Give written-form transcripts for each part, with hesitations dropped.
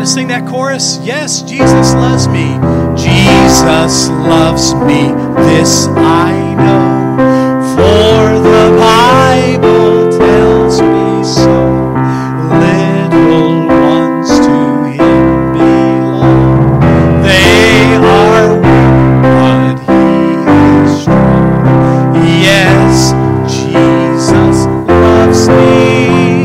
to sing that chorus? Yes, Jesus loves me. Jesus loves me, this I know, for the Bible tells me so. Little ones to Him belong. They are weak, but He is strong. Yes, Jesus loves me.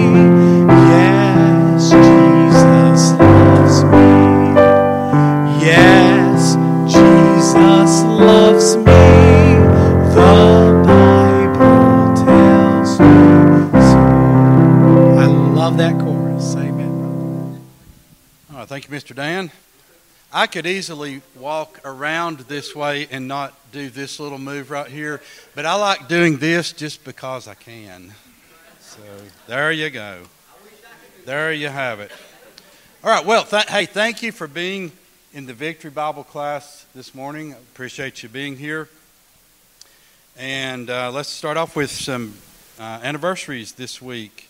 Yes, Jesus loves me. Yes, Jesus loves me. The Bible tells me so. I love that chorus. Amen. All right, thank you, Mr. Dan. I could easily walk around this way and not do this little move right here, but I like doing this just because I can. So there you go. There you have it. All right, well, hey, thank you for being in the Victory Bible class this morning. I appreciate you being here. And let's start off with some anniversaries this week.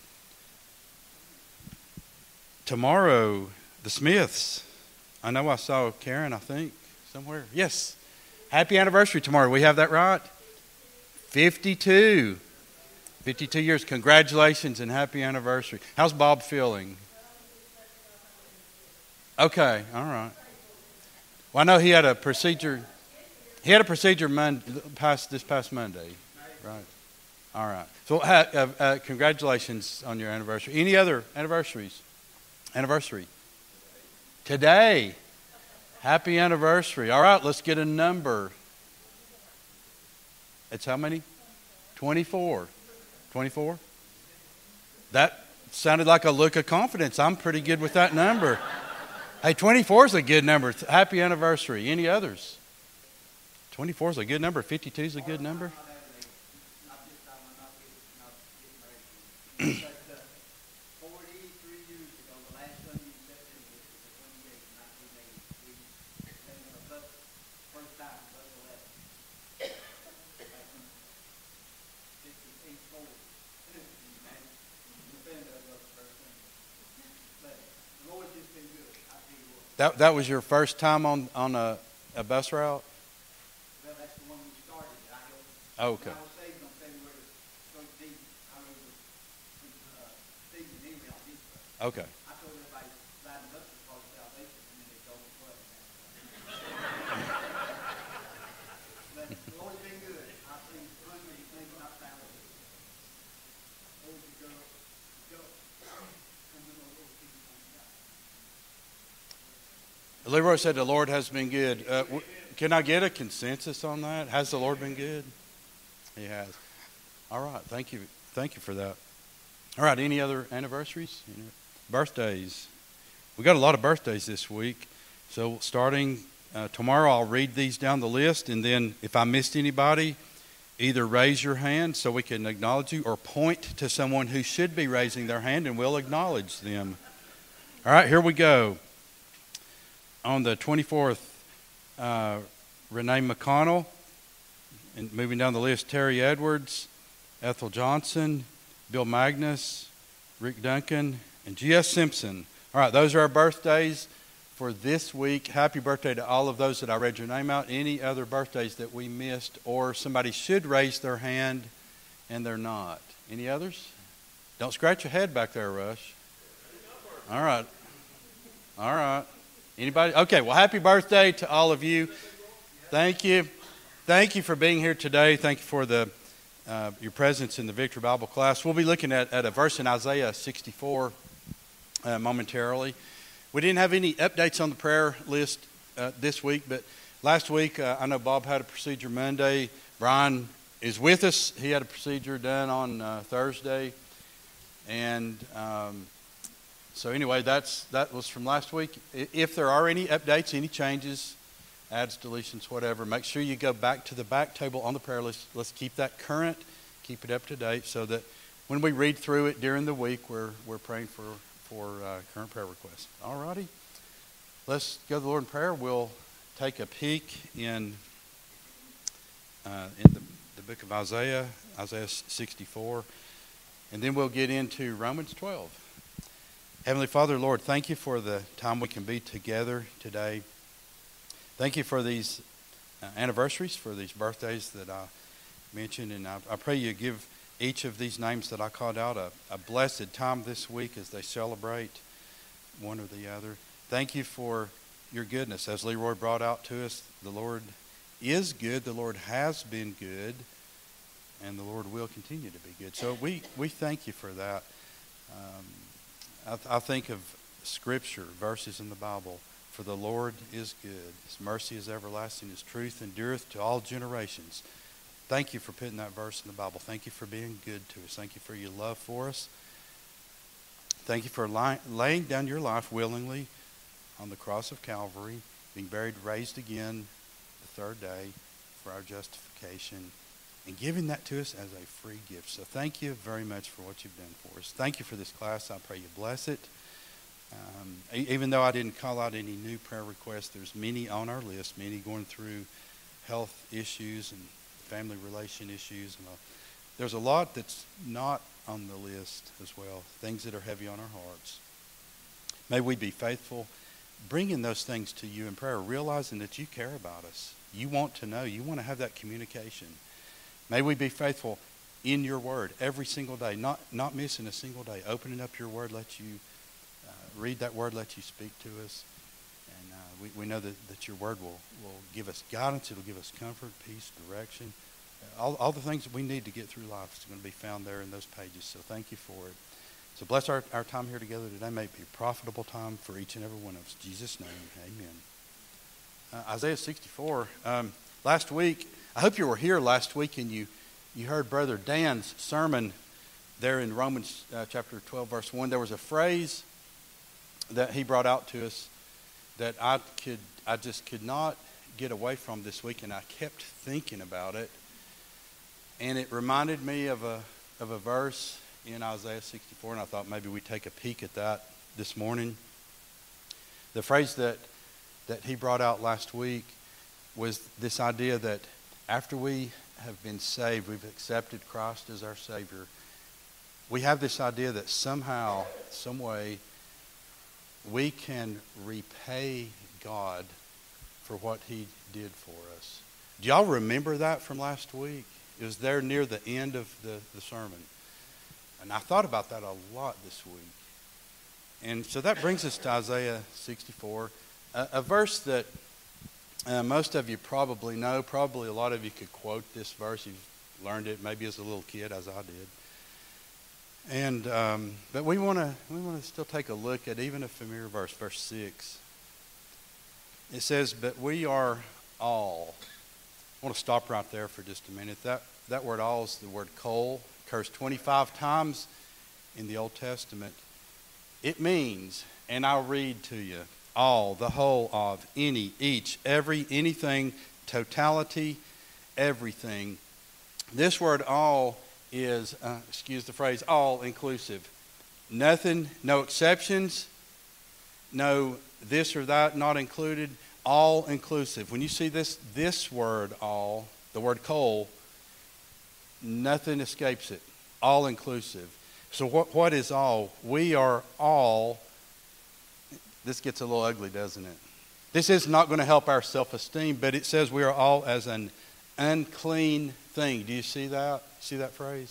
Tomorrow, the Smiths. I know I saw Karen, I think, somewhere. Yes. Happy anniversary tomorrow. We have that right? 52. 52 years. Congratulations and happy anniversary. How's Bob feeling? Okay. All right. Well, I know he had a procedure. He had a procedure this past Monday. Right. All right. So congratulations on your anniversary. Any other anniversaries? Anniversary. Today. Happy anniversary. All right, let's get a number. It's how many? 24. 24? That sounded like a look of confidence. I'm pretty good with that number. Hey, 24 is a good number. Happy anniversary. Any others? 24 is a good number. 52 is a good number. That was your first time on a bus route? Well, that's the one we started. Okay. When I was saved on February 13th, I wrote Stephen an email. Okay. I told everybody signing up for part of salvation, and then they told me what. But the Lord's been good. I've seen hundreds of things I've found. Boys and girls, go. And then the Lord keeps on God. Leroy said the Lord has been good. Can I get a consensus on that? Has the Lord been good? He has. All right. Thank you. Thank you for that. All right. Any other anniversaries? Birthdays. We got a lot of birthdays this week. So starting tomorrow, I'll read these down the list. And then if I missed anybody, either raise your hand so we can acknowledge you or point to someone who should be raising their hand and we'll acknowledge them. All right. Here we go. On the 24th, Renee McConnell, and moving down the list, Terry Edwards, Ethel Johnson, Bill Magnus, Rick Duncan, and G.S. Simpson. All right, those are our birthdays for this week. Happy birthday to all of those that I read your name out. Any other birthdays that we missed or somebody should raise their hand and they're not? Any others? Don't scratch your head back there, Rush. All right. All right. Anybody? Okay, well, happy birthday to all of you. Thank you. Thank you for being here today. Thank you for your presence in the Victory Bible class. We'll be looking at a verse in Isaiah 64 momentarily. We didn't have any updates on the prayer list this week, but last week I know Bob had a procedure Monday. Brian is with us. He had a procedure done on Thursday. And so anyway, that was from last week. If there are any updates, any changes, adds, deletions, whatever, make sure you go back to the back table on the prayer list. Let's keep that current, keep it up to date, so that when we read through it during the week, we're praying for current prayer requests. All righty. Let's go to the Lord in prayer. We'll take a peek in the book of Isaiah 64, and then we'll get into Romans 12. Heavenly Father, Lord, thank you for the time we can be together today. Thank you for these anniversaries, for these birthdays that I mentioned. And I pray you give each of these names that I called out a blessed time this week as they celebrate one or the other. Thank you for your goodness. As Leroy brought out to us, the Lord is good, the Lord has been good, and the Lord will continue to be good. So we thank you for that. I think of Scripture, verses in the Bible. For the Lord is good. His mercy is everlasting. His truth endureth to all generations. Thank you for putting that verse in the Bible. Thank you for being good to us. Thank you for your love for us. Thank you for laying down your life willingly on the cross of Calvary, being buried, raised again the third day for our justification, and giving that to us as a free gift. So thank you very much for what you've done for us. Thank you for this class. I pray you bless it. Even though I didn't call out any new prayer requests, there's many on our list, many going through health issues and family relation issues. And there's a lot that's not on the list as well, things that are heavy on our hearts. May we be faithful, bringing those things to you in prayer, realizing that you care about us. You want to know. You want to have that communication. May we be faithful in your word every single day, not missing a single day, opening up your word, let you read that word, let you speak to us. And we know that your word will give us guidance. It'll give us comfort, peace, direction. All the things that we need to get through life is going to be found there in those pages. So thank you for it. So bless our time here together today. May it be a profitable time for each and every one of us. In Jesus' name, amen. Isaiah 64. Last week, I hope you were here last week and you heard Brother Dan's sermon there in Romans chapter 12, verse 1. There was a phrase that he brought out to us that I just could not get away from this week, and I kept thinking about it. And it reminded me of a verse in Isaiah 64, and I thought maybe we'd take a peek at that this morning. The phrase that he brought out last week was this idea that after we have been saved, we've accepted Christ as our Savior, we have this idea that somehow, some way, we can repay God for what he did for us. Do y'all remember that from last week? It was there near the end of the sermon. And I thought about that a lot this week. And so that brings us to Isaiah 64, a verse that most of you probably know. Probably a lot of you could quote this verse. You've learned it maybe as a little kid, as I did. And but we want to still take a look at even a familiar verse, verse 6. It says, "But we are all." I want to stop right there for just a minute. That word "all" is the word "kol." Occurs 25 times in the Old Testament. It means, and I'll read to you, all, the whole of, any, each, every, anything, totality, everything. This word "all" is, excuse the phrase, all inclusive. Nothing, no exceptions, no this or that not included, all inclusive. When you see this word "all," the word "kol," nothing escapes it. All inclusive. So what is all? We are all, this gets a little ugly, doesn't it? This is not going to help our self-esteem, but it says we are all as an unclean thing. Do you see that? See that phrase?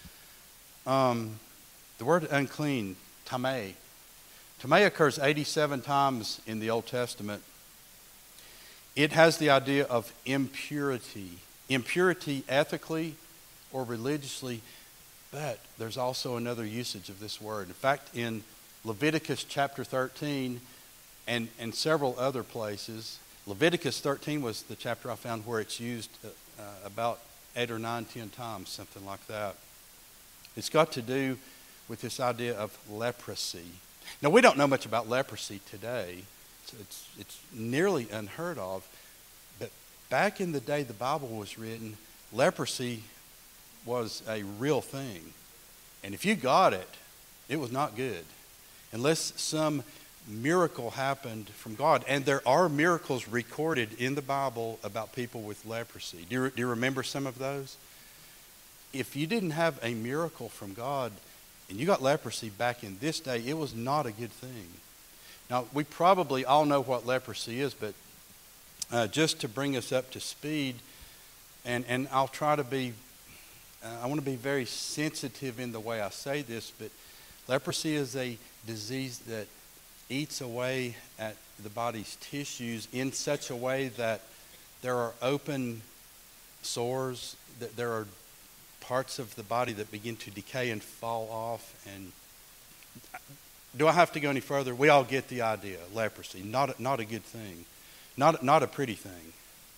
The word unclean, tameh. Tameh occurs 87 times in the Old Testament. It has the idea of impurity. Impurity ethically or religiously, but there's also another usage of this word. In fact, in Leviticus chapter 13 and several other places, Leviticus 13 was the chapter I found where it's used about 8 or 9, 10 times, something like that. It's got to do with this idea of leprosy. Now, we don't know much about leprosy today. It's nearly unheard of. But back in the day the Bible was written, leprosy was a real thing. And if you got it, it was not good. Unless some miracle happened from God. And there are miracles recorded in the Bible about people with leprosy. Do you remember some of those? If you didn't have a miracle from God, and you got leprosy back in this day, it was not a good thing. Now, we probably all know what leprosy is, but just to bring us up to speed, and I'll try to be, I want to be very sensitive in the way I say this, but leprosy is a disease that eats away at the body's tissues in such a way that there are open sores, that there are parts of the body that begin to decay and fall off. And do I have to go any further? We all get the idea. Leprosy, not a good thing, not a pretty thing.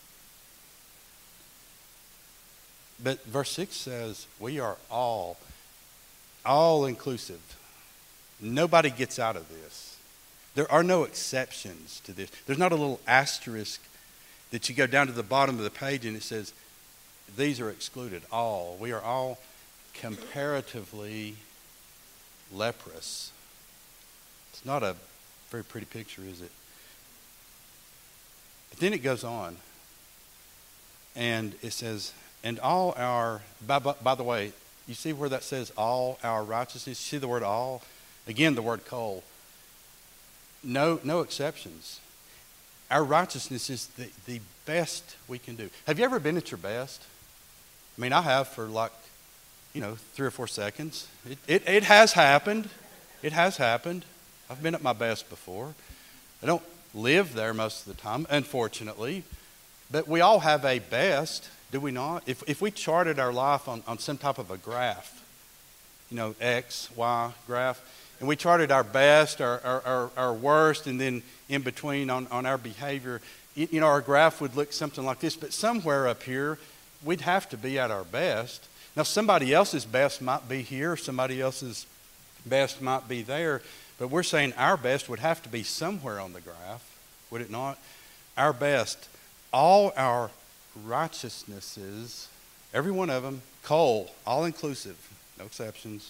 But verse 6 says we are all inclusive. Nobody gets out of this. There are no exceptions to this. There's not a little asterisk that you go down to the bottom of the page and it says, these are excluded. All. We are all comparatively leprous. It's not a very pretty picture, is it? But then it goes on. And it says, and all our, by the way, you see where that says all our righteousness? You see the word all? Again, the word kol. No exceptions. Our righteousness is the best we can do. Have you ever been at your best? I mean, I have for 3 or 4 seconds. It has happened. It has happened. I've been at my best before. I don't live there most of the time, unfortunately. But we all have a best, do we not? If we charted our life on some type of a graph, X, Y graph, and we charted our best, our worst, and then in between on our behavior, our graph would look something like this. But somewhere up here, we'd have to be at our best. Now, somebody else's best might be here, somebody else's best might be there, but we're saying our best would have to be somewhere on the graph, would it not? Our best, all our righteousnesses, every one of them, kol, all inclusive, no exceptions,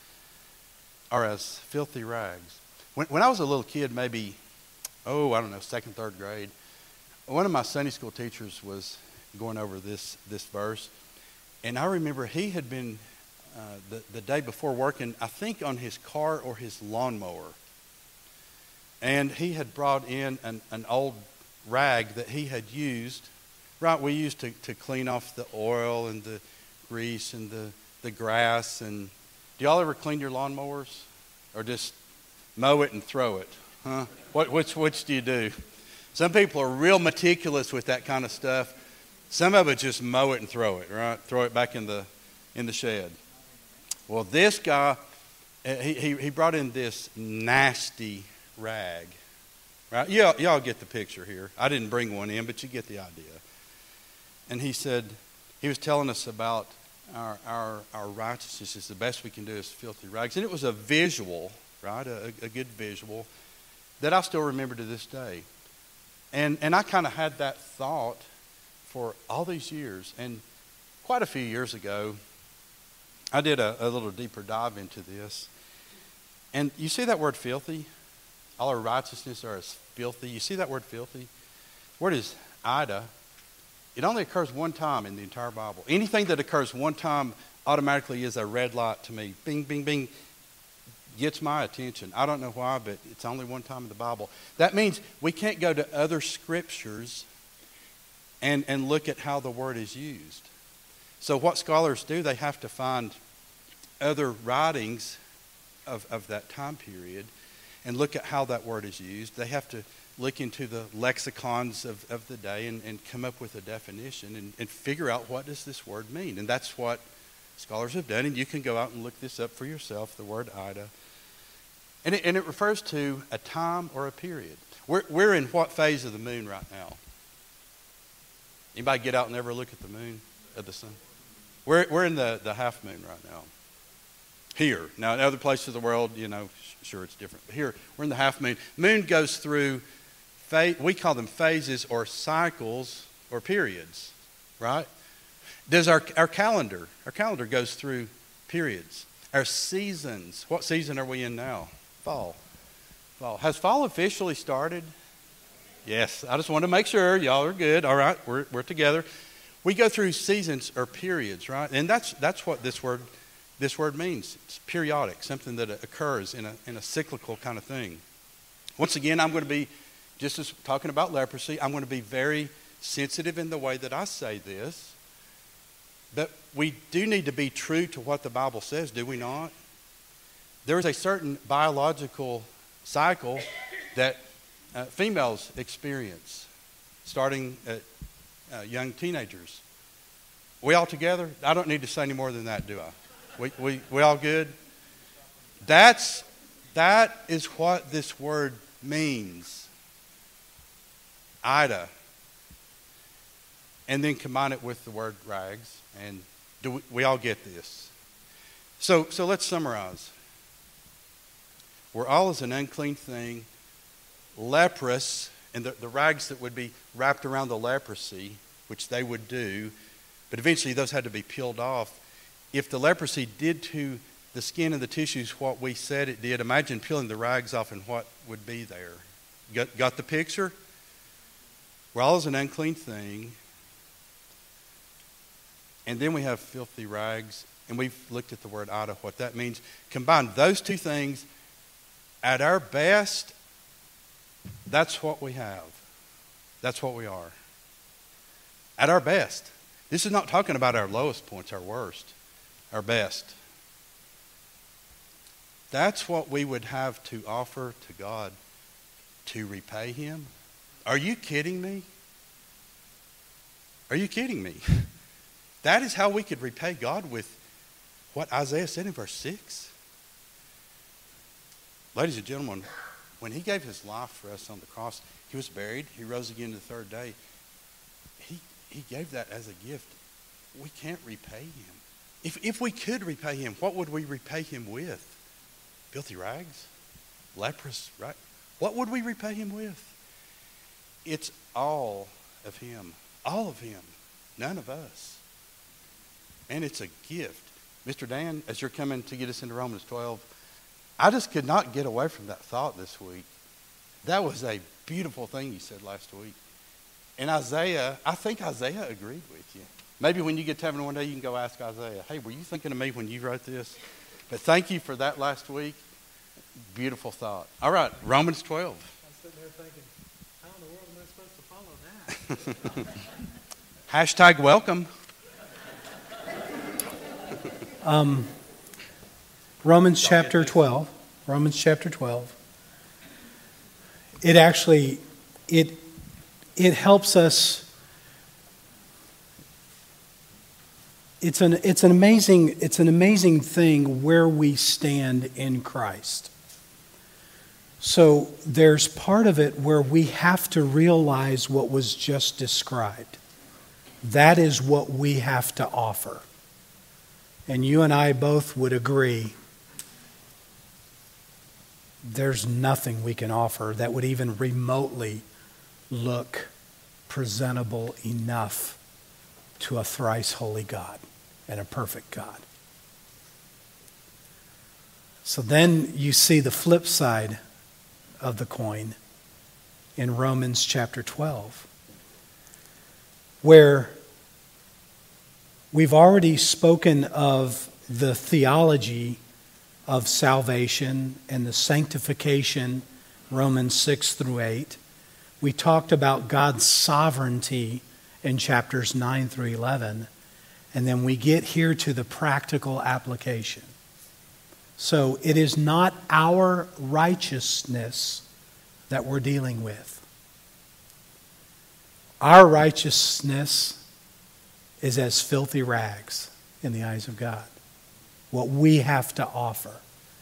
are as filthy rags. When I was a little kid, maybe, second, third grade, one of my Sunday school teachers was going over this verse, and I remember he had been the day before working, I think, on his car or his lawnmower, and he had brought in an old rag that he had used. Right, we used to clean off the oil and the grease and the grass. And do y'all ever clean your lawnmowers, or just mow it and throw it? Huh? Which do you do? Some people are real meticulous with that kind of stuff. Some of it just mow it and throw it, right? Throw it back in the shed. Well, this guy, he brought in this nasty rag, right? Y'all get the picture here. I didn't bring one in, but you get the idea. And he said, he was telling us about our righteousness is the best we can do is filthy rags. And it was a visual, right? A good visual that I still remember to this day. And I kind of had that thought for all these years. And quite a few years ago, I did a little deeper dive into this. And you see that word filthy? All our righteousness are as filthy. You see that word filthy? The word is ida. It only occurs one time in the entire Bible. Anything that occurs one time automatically is a red light to me. Bing, bing, bing. Gets my attention. I don't know why, but it's only one time in the Bible. That means we can't go to other scriptures and look at how the word is used. So what scholars do, they have to find other writings of that time period and look at how that word is used. They have to look into the lexicons of the day and come up with a definition and figure out what does this word mean. And that's what scholars have done, and you can go out and look this up for yourself, the word ida. And it refers to a time or a period. We're in what phase of the moon right now? Anybody get out and ever look at the moon, at the sun? We're in the half moon right now. Here. Now, in other places of the world, sure it's different. But here, we're in the half moon. Moon goes through, we call them phases or cycles or periods, right? Does our calendar goes through periods. Our seasons, what season are we in now? Fall. Has fall officially started? Yes, I just want to make sure y'all are good. All right, we're together. We go through seasons or periods, right? And that's what this word this word means. It's periodic, something that occurs in a cyclical kind of thing. Once again, I'm going to be, just as talking about leprosy, I'm going to be very sensitive in the way that I say this. But we do need to be true to what the Bible says, do we not? There is a certain biological cycle that females experience, starting at young teenagers. We all together? I don't need to say any more than that, do I? We all good? That is what this word means. Ida. And then combine it with the word rags. And we all get this. So let's summarize. We're all as an unclean thing, leprous, and the rags that would be wrapped around the leprosy, which they would do, but eventually those had to be peeled off. If the leprosy did to the skin and the tissues what we said it did, imagine peeling the rags off and what would be there. Got the picture? We're all as an unclean thing. And then we have filthy rags, and we've looked at the word Ida, what that means. Combine those two things, at our best, that's what we have. That's what we are. At our best. This is not talking about our lowest points, our worst, our best. That's what we would have to offer to God to repay Him. Are you kidding me? Are you kidding me? That is how we could repay God, with what Isaiah said in verse 6. Ladies and gentlemen, when He gave His life for us on the cross, He was buried, He rose again the third day. He gave that as a gift. We can't repay Him. If we could repay Him, what would we repay Him with? Filthy rags? Leprous, right? What would we repay Him with? It's all of Him. All of Him. None of us. And it's a gift. Mr. Dan, as you're coming to get us into Romans 12, I just could not get away from that thought this week. That was a beautiful thing you said last week. And Isaiah, I think Isaiah agreed with you. Maybe when you get to heaven one day, you can go ask Isaiah, hey, were you thinking of me when you wrote this? But thank you for that last week. Beautiful thought. All right, Romans 12. I was sitting there thinking, how in the world am I supposed to follow that? Hashtag welcome. Romans chapter 12. Romans chapter 12. It actually, it helps us. It's an amazing thing where we stand in Christ. So there's part of it where we have to realize what was just described. That is what we have to offer. And you and I both would agree there's nothing we can offer that would even remotely look presentable enough to a thrice holy God and a perfect God. So then you see the flip side of the coin in Romans chapter 12, where we've already spoken of the theology of salvation and the sanctification, Romans 6 through 8. We talked about God's sovereignty in chapters 9 through 11. And then we get here to the practical application. So it is not our righteousness that we're dealing with. Our righteousness is as filthy rags in the eyes of God. What we have to offer.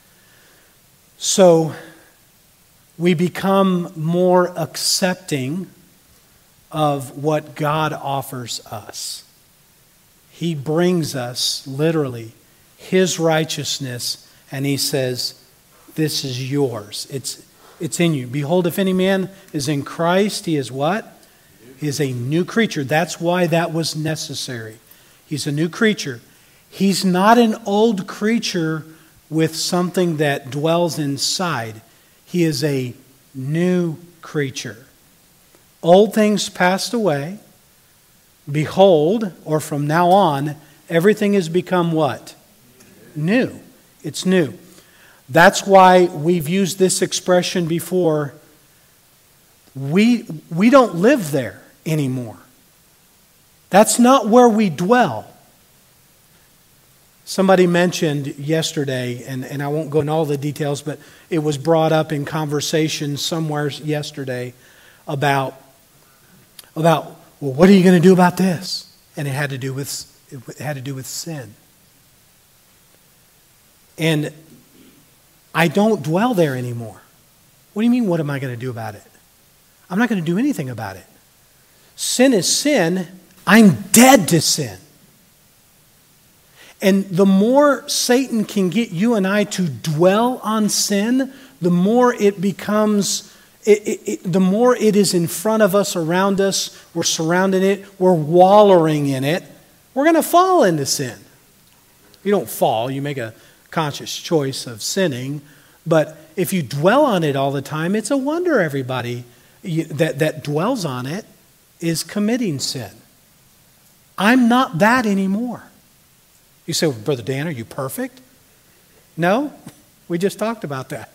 So we become more accepting of what God offers us. He brings us, literally, His righteousness, and He says, this is yours. It's in you. Behold, if any man is in Christ, he is what? He is a new creature. That's why that was necessary. He's a new creature. He's not an old creature with something that dwells inside. He is a new creature. Old things passed away. Behold, or from now on, everything has become what? New. It's new. That's why we've used this expression before. We don't live there anymore. That's not where we dwell. Somebody mentioned yesterday, and I won't go into all the details, but it was brought up in conversation somewhere yesterday about well, what are you going to do about this? And it had to do with sin. And I don't dwell there anymore. What do you mean, what am I going to do about it? I'm not going to do anything about it. Sin is sin. I'm dead to sin. And the more Satan can get you and I to dwell on sin, the more it becomes, the more it is in front of us, around us, we're surrounding it, we're wallowing in it, we're going to fall into sin. You don't fall, you make a conscious choice of sinning, but if you dwell on it all the time, it's a wonder everybody that dwells on it is committing sin. I'm not that anymore. You say, well, Brother Dan, are you perfect? No, we just talked about that.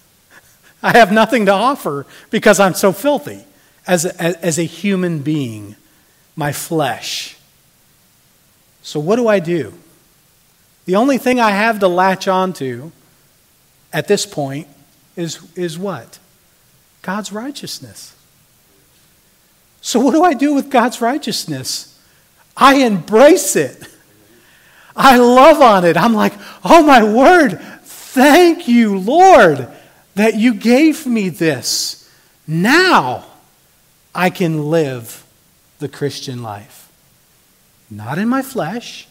I have nothing to offer because I'm so filthy as a human being, my flesh. So what do? The only thing I have to latch onto at this point is what? God's righteousness. So what do I do with God's righteousness? I embrace it. I love on it. I'm like, oh my word, thank you, Lord, that you gave me this. Now I can live the Christian life. Not in my flesh,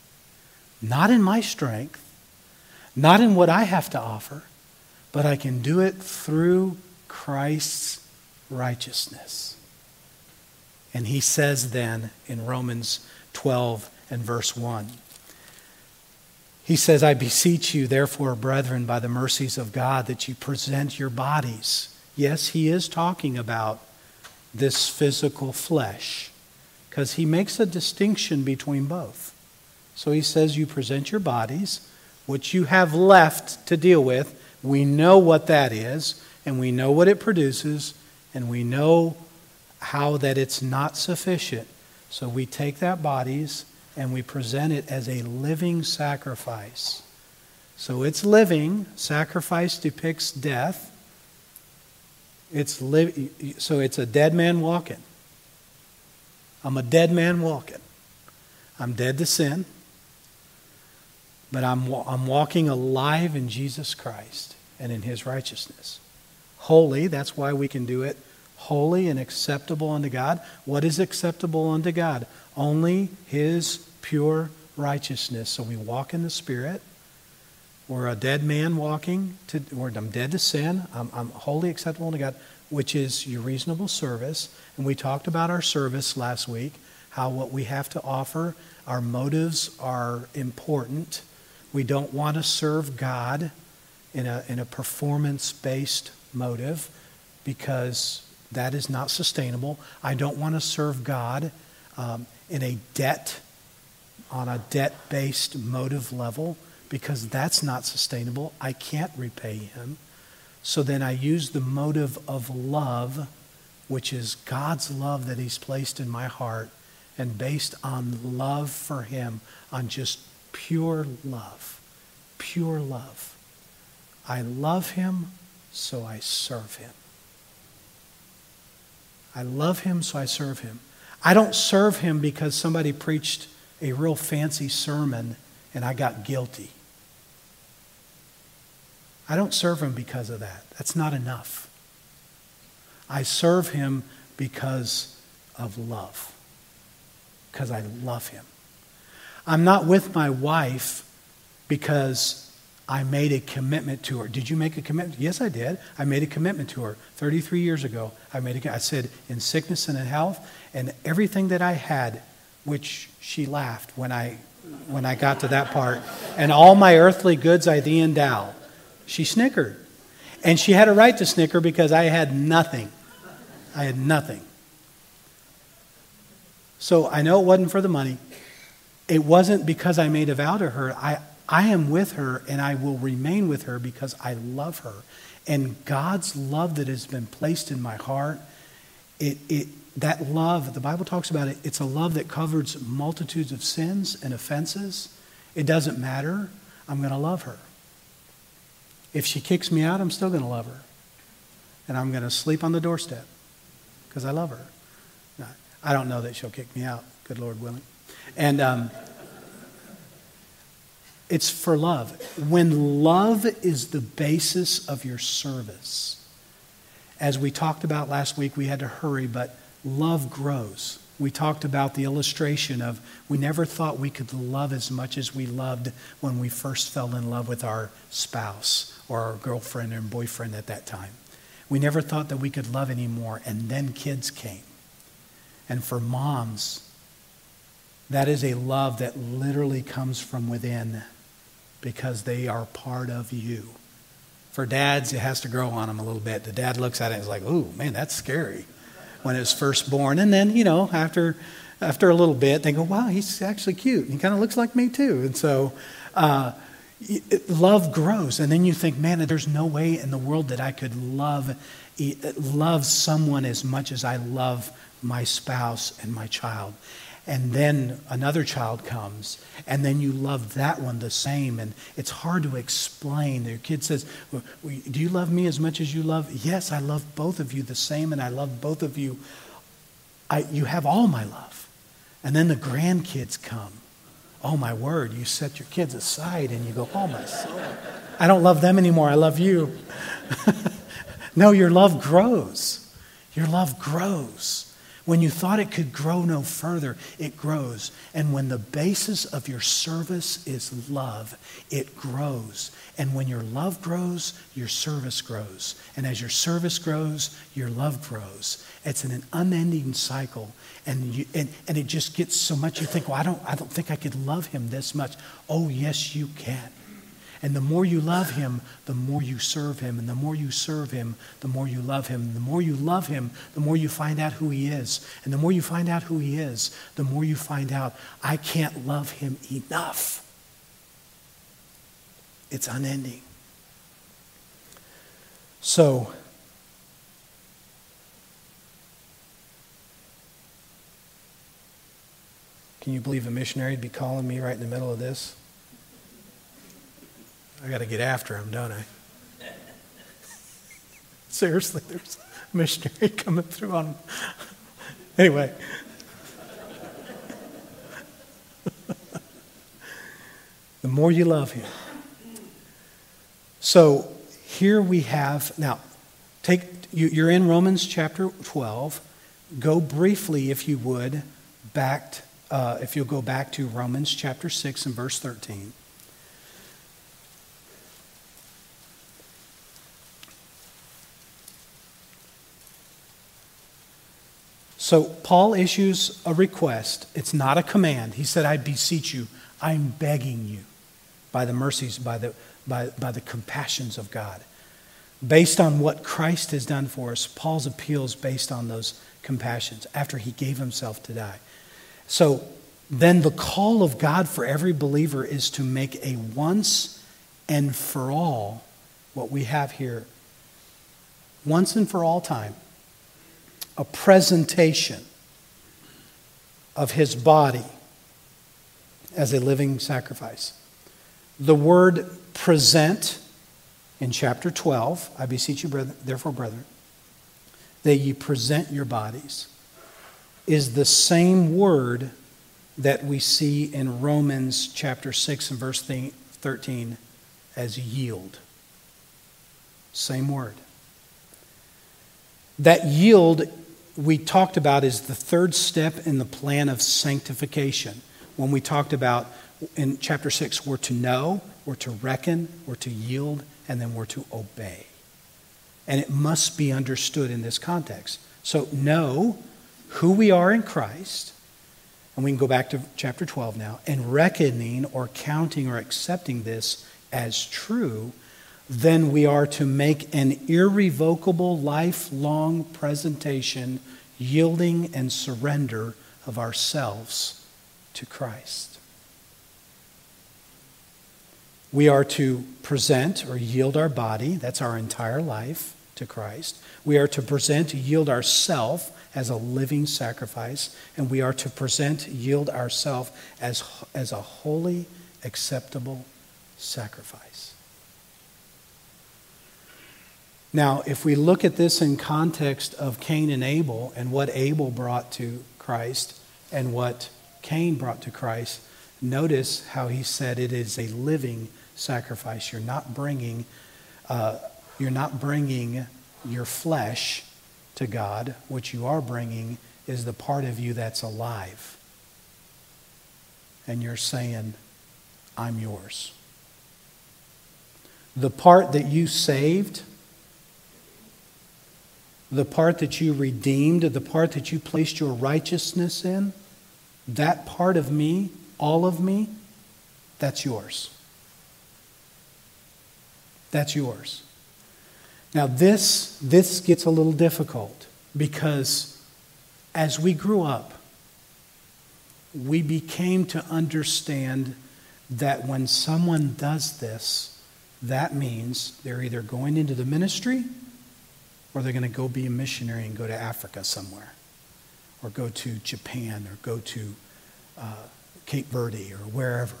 not in my strength, not in what I have to offer, but I can do it through Christ's righteousness. And he says then in Romans 12 and verse 1, he says, I beseech you, therefore, brethren, by the mercies of God, that you present your bodies. Yes, he is talking about this physical flesh, because he makes a distinction between both. So he says you present your bodies, which you have left to deal with. We know what that is, and we know what it produces, and we know how that it's not sufficient. So we take that bodies and we present it as a living sacrifice. So it's living. Sacrifice depicts death. So it's a dead man walking. I'm a dead man walking. I'm dead to sin. But I'm walking alive in Jesus Christ and in his righteousness. Holy, that's why we can do it. Holy and acceptable unto God. What is acceptable unto God? Only his pure righteousness. So we walk in the Spirit. We're a dead man walking. I'm dead to sin. I'm wholly acceptable unto God, which is your reasonable service. And we talked about our service last week, how what we have to offer, our motives are important. We don't want to serve God in a performance-based motive because that is not sustainable. I don't want to serve God on a debt-based motive level because that's not sustainable. I can't repay him. So then I use the motive of love, which is God's love that he's placed in my heart, and based on love for him, on just pure love. Pure love. I love him, so I serve him. I love him, so I serve him. I don't serve him because somebody preached a real fancy sermon and I got guilty. I don't serve him because of that. That's not enough. I serve him because of love. Because I love him. I'm not with my wife because I made a commitment to her. Did you make a commitment? Yes, I did. I made a commitment to her 33 years ago. I said, in sickness and in health, and everything that I had, which she laughed when I got to that part, and all my earthly goods I thee endow. She snickered. And she had a right to snicker because I had nothing. I had nothing. So I know it wasn't for the money. It wasn't because I made a vow to her. I am with her and I will remain with her because I love her. And God's love that has been placed in my heart, that love, the Bible talks about it, it's a love that covers multitudes of sins and offenses. It doesn't matter. I'm going to love her. If she kicks me out, I'm still going to love her. And I'm going to sleep on the doorstep because I love her. No, I don't know that she'll kick me out, good Lord willing. And it's for love. When love is the basis of your service, as we talked about last week, we had to hurry, but love grows. We talked about the illustration of we never thought we could love as much as we loved when we first fell in love with our spouse or our girlfriend and boyfriend at that time. We never thought that we could love anymore, and then kids came. And for moms, that is a love that literally comes from within because they are part of you. For dads, it has to grow on them a little bit. The dad looks at it and is like, ooh, man, that's scary when it's first born. And then, after a little bit, they go, wow, he's actually cute. He kind of looks like me too. And so love grows. And then you think, man, there's no way in the world that I could love someone as much as I love my spouse and my child. And then another child comes, and then you love that one the same. And it's hard to explain. Your kid says, well, do you love me as much as you love? Yes, I love both of you the same, and I love both of you. You have all my love. And then the grandkids come. Oh, my word, you set your kids aside, and you go, oh, my soul. I don't love them anymore. I love you. No, your love grows. Your love grows. When you thought it could grow no further, it grows. And when the basis of your service is love, it grows. And when your love grows, your service grows. And as your service grows, your love grows. It's an unending cycle. And it just gets so much you think, well, I don't think I could love him this much. Oh, yes, you can. And the more you love him, the more you serve him. And the more you serve him, the more you love him. And the more you love him, the more you find out who he is. And the more you find out who he is, the more you find out, I can't love him enough. It's unending. So, can you believe a missionary would be calling me right in the middle of this? I got to get after him, don't I? Seriously, there's a missionary coming through on him. Anyway. The more you love him. So here we have, now, you're in Romans chapter 12. Go briefly, if you would, if you'll go back to Romans chapter 6 and verse 13. So Paul issues a request. It's not a command. He said, I beseech you, I'm begging you by the mercies, by the compassions of God. Based on what Christ has done for us, Paul's appeal is based on those compassions after he gave himself to die. So then the call of God for every believer is to make a once and for all, what we have here, once and for all time, a presentation of his body as a living sacrifice. The word present in chapter 12, I beseech you, therefore, brethren, that ye present your bodies, is the same word that we see in Romans chapter 6 and verse 13 as yield. Same word. That yield we talked about is the third step in the plan of sanctification. When we talked about in chapter 6, we're to know, we're to reckon, we're to yield, and then we're to obey. And it must be understood in this context. So know who we are in Christ, and we can go back to chapter 12 now, and reckoning or counting or accepting this as true, then we are to make an irrevocable, lifelong presentation, yielding and surrender of ourselves to Christ. We are to present or yield our body, that's our entire life, to Christ. We are to present, yield ourself as a living sacrifice, and we are to present, yield ourself as a holy, acceptable sacrifice. Now, if we look at this in context of Cain and Abel and what Abel brought to Christ and what Cain brought to Christ, notice how he said it is a living sacrifice. You're not bringing your flesh to God. What you are bringing is the part of you that's alive. And you're saying, I'm yours. The part that you saved, the part that you redeemed, the part that you placed your righteousness in, that part of me, all of me, that's yours. That's yours. Now this gets a little difficult because as we grew up, we became to understand that when someone does this, that means they're either going into the ministry or they're going to go be a missionary and go to Africa somewhere, or go to Japan, or go to Cape Verde, or wherever.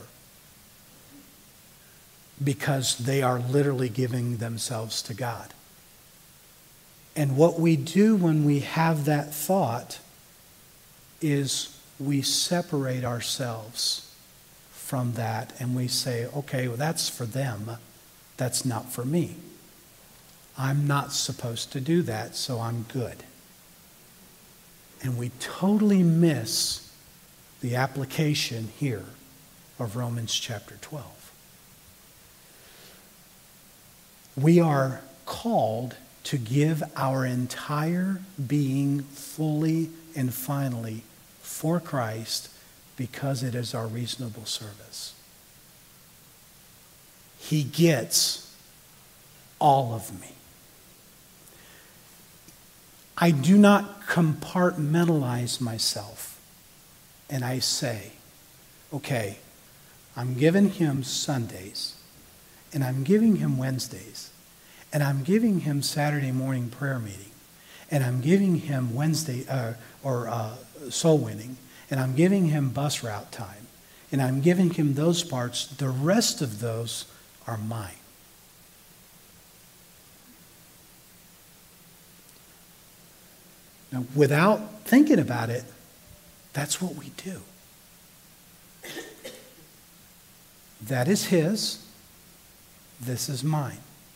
Because they are literally giving themselves to God. And what we do when we have that thought is we separate ourselves from that and we say, okay, well, that's for them. That's not for me. I'm not supposed to do that, so I'm good. And we totally miss the application here of Romans chapter 12. We are called to give our entire being fully and finally for Christ because it is our reasonable service. He gets all of me. I do not compartmentalize myself and I say, okay, I'm giving him Sundays and I'm giving him Wednesdays and I'm giving him Saturday morning prayer meeting and I'm giving him Wednesday soul winning and I'm giving him bus route time and I'm giving him those parts. The rest of those are mine. Now, without thinking about it, that's what we do. That is his. This is mine.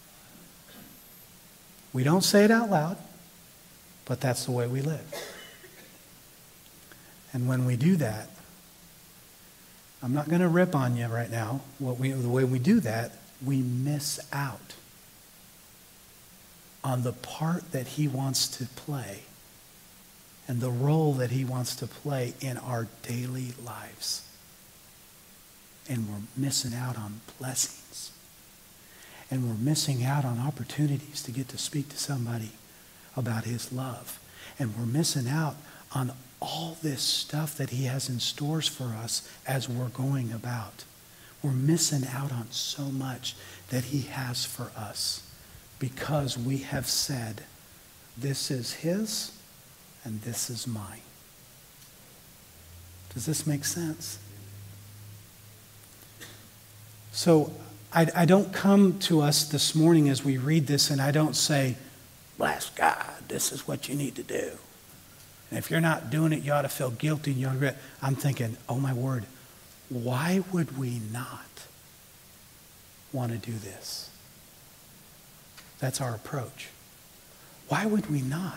We don't say it out loud, but that's the way we live. And when we do that, I'm not going to rip on you right now. The way we do that, we miss out on the part that he wants to play and the role that he wants to play in our daily lives. And we're missing out on blessings. And we're missing out on opportunities to get to speak to somebody about his love. And we're missing out on all this stuff that he has in stores for us as we're going about. We're missing out on so much that he has for us because we have said, this is his and this is mine. Does this make sense? So I don't come to us this morning as we read this and I don't say, bless God, this is what you need to do. And if you're not doing it, you ought to feel guilty and you ought to regret. I'm thinking, oh my word, why would we not want to do this? That's our approach. Why would we not?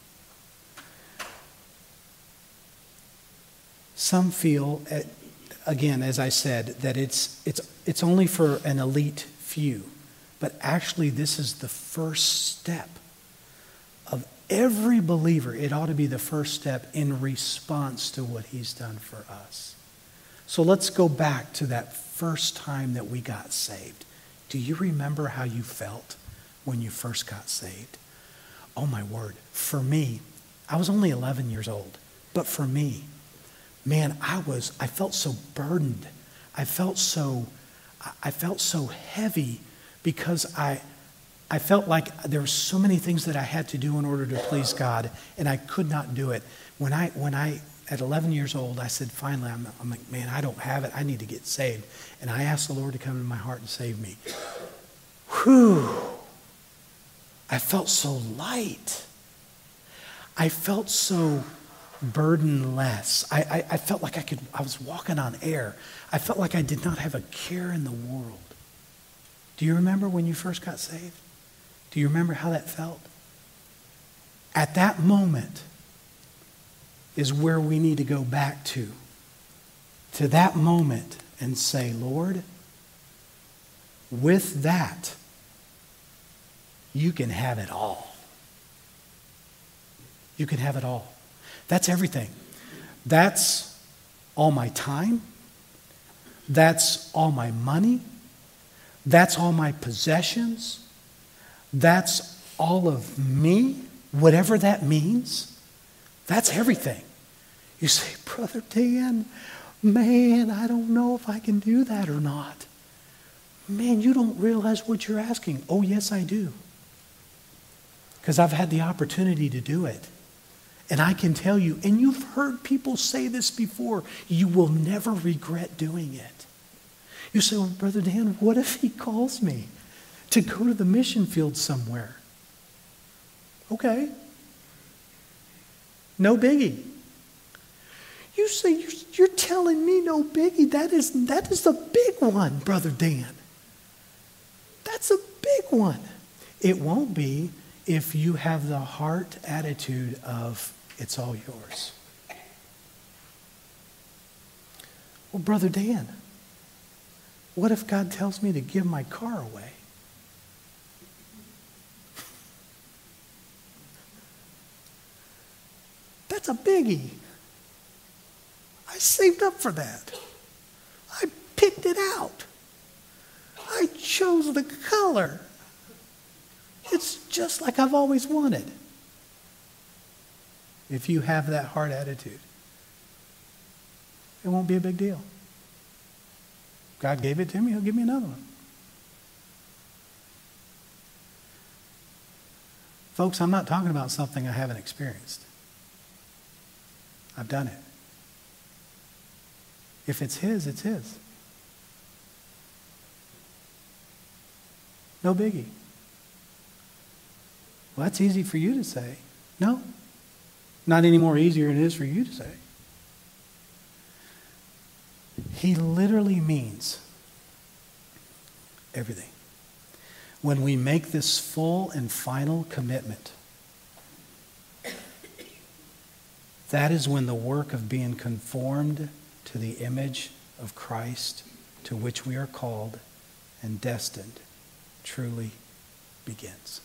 Some feel, again, as I said, that it's only for an elite few. But actually, this is the first step of every believer. It ought to be the first step in response to what he's done for us. So let's go back to that first time that we got saved. Do you remember how you felt when you first got saved? Oh my word. For me, I was only 11 years old. But for me, man, I felt so burdened. I felt so I felt so heavy because I felt like there were so many things that I had to do in order to please God, and I could not do it. When I at 11 years old, I said, finally, I'm like, man, I don't have it. I need to get saved. And I asked the Lord to come into my heart and save me. Whew. I felt so light. I felt so burdenless. I felt like I was walking on air. I felt like I did not have a care in the world. Do you remember when you first got saved? Do you remember how that felt? At that moment is where we need to go back to that moment and say, Lord, with that, you can have it all. You can have it all. That's everything. That's all my time. That's all my money. That's all my possessions. That's all of me, whatever that means. That's everything. You say, Brother Dan, man, I don't know if I can do that or not. Man, you don't realize what you're asking. Oh, yes, I do. Because I've had the opportunity to do it. And I can tell you, and you've heard people say this before, you will never regret doing it. You say, well, Brother Dan, what if he calls me to go to the mission field somewhere? Okay. No biggie. You say, you're telling me no biggie. That is a big one, Brother Dan. That's a big one. It won't be if you have the heart attitude of, it's all yours. Well, Brother Dan, what if God tells me to give my car away? That's a biggie. I saved up for that. I picked it out. I chose the color. It's just like I've always wanted. If you have that heart attitude, it won't be a big deal. God gave it to me, he'll give me another one. Folks, I'm not talking about something I haven't experienced. I've done it. If it's his, it's his. No biggie. Well, that's easy for you to say. No. Not any more easier than it is for you to say. He literally means everything. When we make this full and final commitment, that is when the work of being conformed to the image of Christ, to which we are called and destined, truly begins.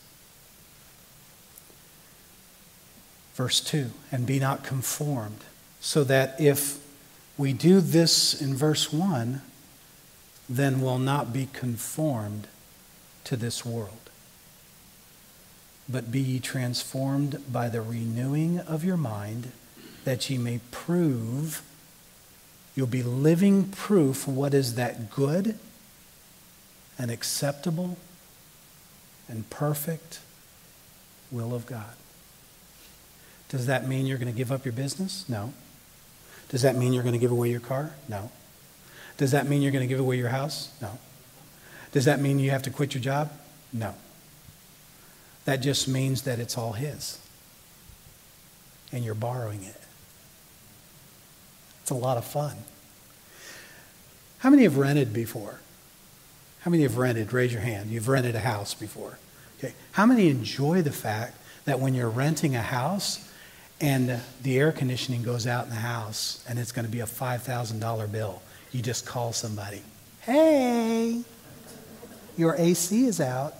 Verse 2, and be not conformed, so that if we do this in verse 1, then we'll not be conformed to this world. But be ye transformed by the renewing of your mind, that ye may prove, you'll be living proof what is that good and acceptable and perfect will of God. Does that mean you're going to give up your business? No. Does that mean you're going to give away your car? No. Does that mean you're going to give away your house? No. Does that mean you have to quit your job? No. That just means that it's all his. And you're borrowing it. It's a lot of fun. How many have rented before? How many have rented? Raise your hand. You've rented a house before. Okay. How many enjoy the fact that when you're renting a house and the air conditioning goes out in the house and it's going to be a $5,000 bill, you just call somebody. Hey, your AC is out.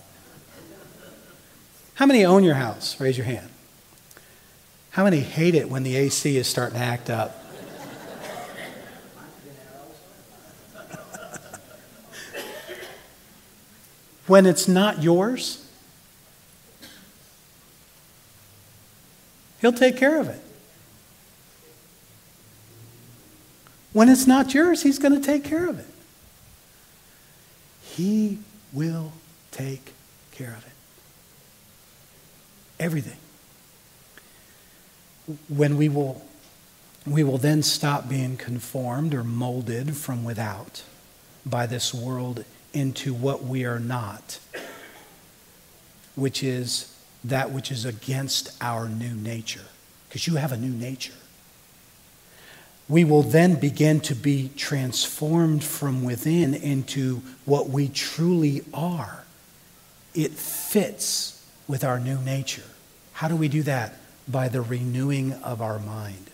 How many own your house? Raise your hand. How many hate it when the AC is starting to act up? When it's not yours, he'll take care of it. When it's not yours, he's going to take care of it. He will take care of it. Everything. When we will then stop being conformed or molded from without by this world into what we are not, which is that which is against our new nature. Because you have a new nature. We will then begin to be transformed from within into what we truly are. It fits with our new nature. How do we do that? By the renewing of our mind.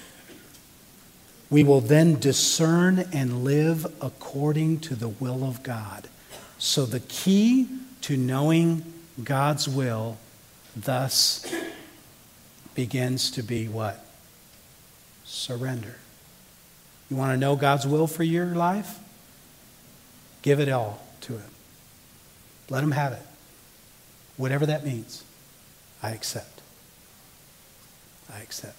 We will then discern and live according to the will of God. So the key to knowing God's will thus begins to be what? Surrender. You want to know God's will for your life? Give it all to Him. Let Him have it. Whatever that means, I accept. I accept.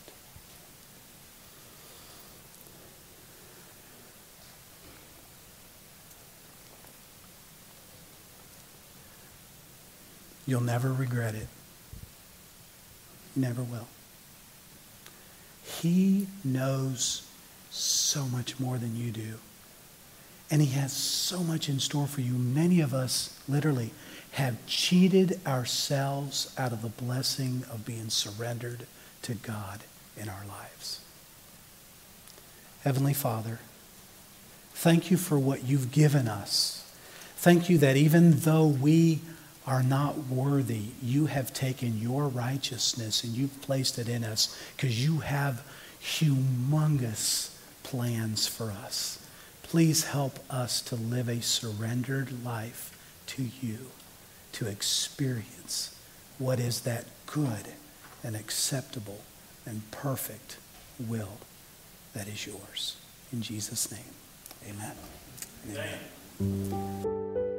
You'll never regret it. You never will. He knows so much more than you do. And He has so much in store for you. Many of us, literally, have cheated ourselves out of the blessing of being surrendered to God in our lives. Heavenly Father, thank you for what you've given us. Thank you that even though we are not worthy, you have taken your righteousness and you've placed it in us because you have humongous plans for us. Please help us to live a surrendered life to you, to experience what is that good and acceptable and perfect will that is yours. In Jesus' name, amen. Amen.